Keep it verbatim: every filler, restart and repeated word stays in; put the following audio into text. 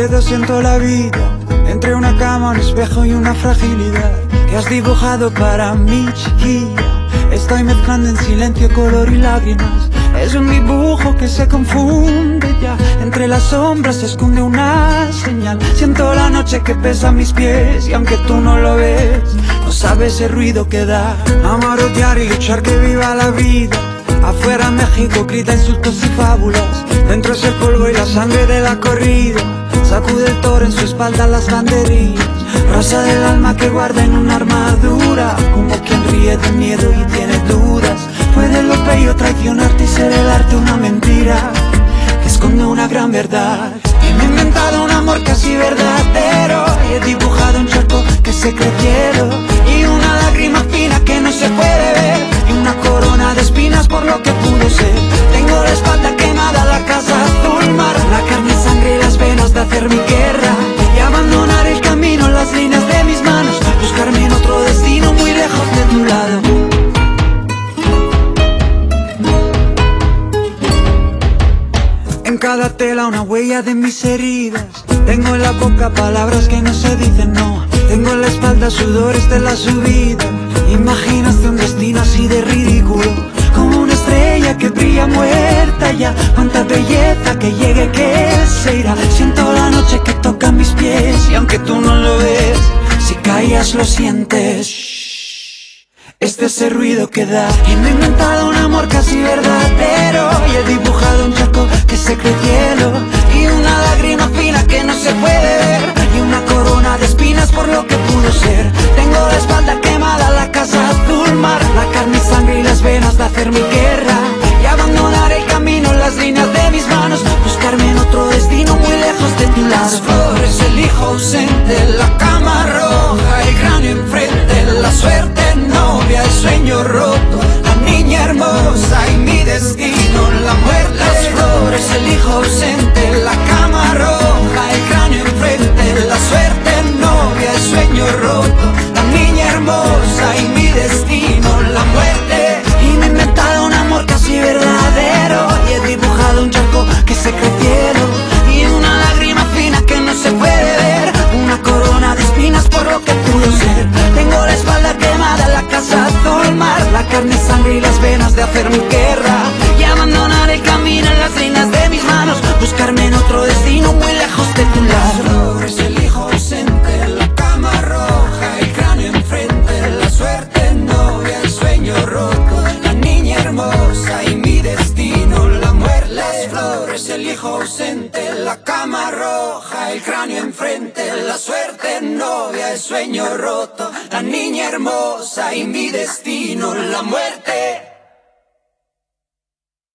dedos siento la vida, entre una cama, un espejo y una fragilidad que has dibujado para mí, chiquilla. Estoy mezclando en silencio color y lágrimas. Es un dibujo que se confunde ya. Entre las sombras se esconde una señal. Siento la noche que pesa mis pies y aunque tú no lo ves, no sabes el ruido que da. Amarotear y luchar que viva la vida. Afuera México grita insultos y fábulas. Dentro es el polvo y la sangre de la corrida. Sacude el toro en su espalda las banderillas. Rosa del alma que guarda en una armadura, como quien ríe de miedo y tiene dudas. Puede lo bello traicionarte y ser el arte una mentira que esconde una gran verdad. Y me he inventado un amor casi verdadero y he dibujado un charco que se cree cielo y una lágrima fina que no se puede ver y una corona de espinas por lo que pudo ser. Tengo la espalda quemada, la casa azul mar, la carne, sangre y las venas de hacer mi guerra y abandonar el camino, las líneas de mis manos, buscarme en otro destino muy lejos de tu lado. En cada tela una huella de mis heridas. Tengo en la boca palabras que no se dicen, no. Tengo en la espalda sudores de la subida. Imaginaste un destino así de ridículo, como una estrella que brilla muerta ya. Cuánta belleza que llegue que se irá. Siento la noche que toca mis pies y aunque tú no lo ves, si callas lo sientes. Este es el ruido que da. Y me he inventado un amor casi verdadero y he dibujado un charco que se cree cielo y una lágrima fina que no se puede ver y una corona de espinas por lo que pudo ser. Tengo la espalda quemada, la casa azul mar, la carne, sangre y las venas de hacer mi guerra y abandonar el camino, las líneas de mis manos, buscarme en otro destino muy lejos de tu lado. Las flores, el hijo ausente, la cama roja, el cráneo enfrente, la suerte novia, el sueño roto, la niña hermosa y mi destino, la muerte. Las flores, el hijo ausente, la cama roja, el cráneo enfrente, la suerte novia, el sueño roto, la niña hermosa y mi destino, la muerte. Y me he inventado un amor casi verdadero y he dibujado un charco que se cree cielo y una lágrima fina que no se puede ver, una corona de espinas por lo que pudo ser. Tengo la espalda quemada, la casa azul mar, la carne, sangre y las venas de hacer mi guerra y abandonar el camino en las líneas de mis manos, buscarme en otro destino muy lejos de tu lado. Las flores, el hijo ausente, la cama roja, el cráneo enfrente, la suerte novia, el sueño roto, la niña hermosa y mi destino, la muerte. Las flores, el hijo ausente, la cama roja, el cráneo enfrente, la suerte novia, el sueño roto, la niña hermosa y mi destino, la muerte.